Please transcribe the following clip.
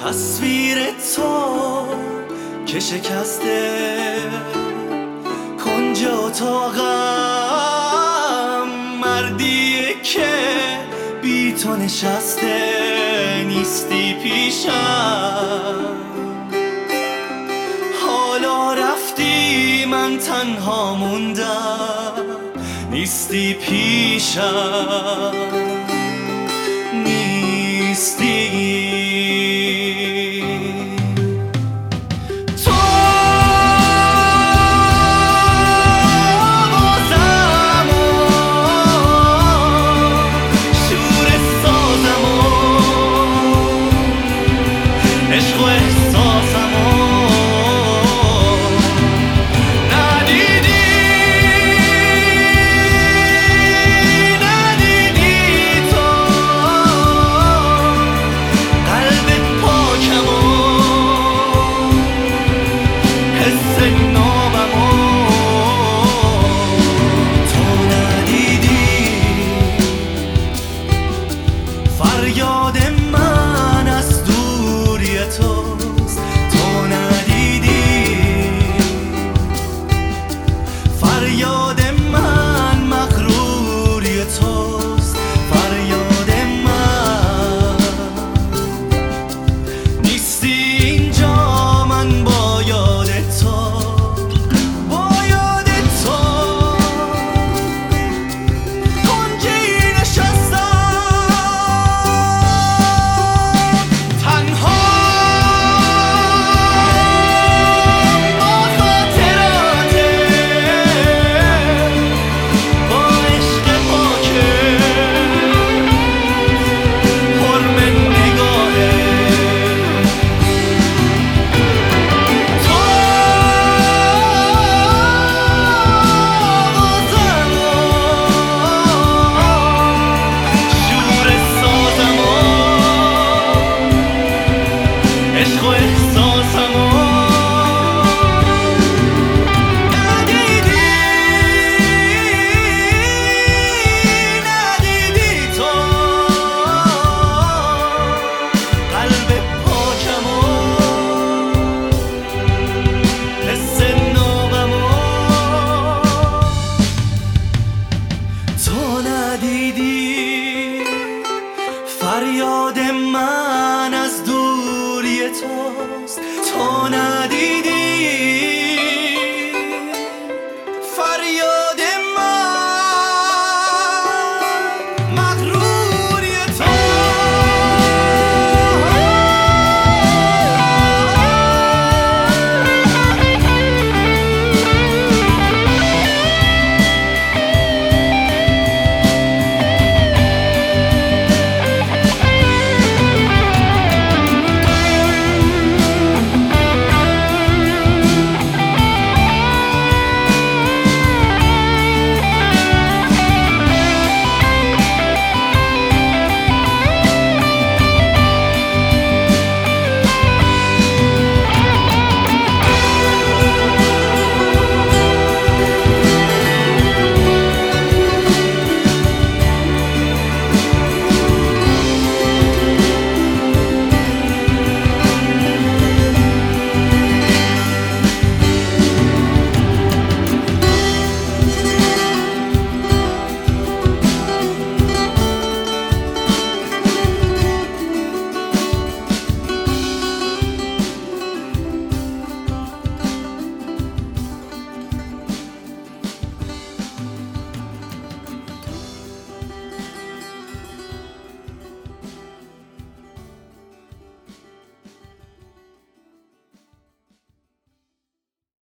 تصویر تو که شکسته کنج اتاقم، مردیه که بی تو نشسته نیستی پیشم. حالا رفتی من تنها موندم، نیستی پیشم، نیستی. فریاد من از دوری توست، تو ندیدی. فریاد من مغروری توست، فریاد من. نیستی اینجا من با یاد تو، با یاد تو کنجی نشستم. فریاد من از دوری توست، تو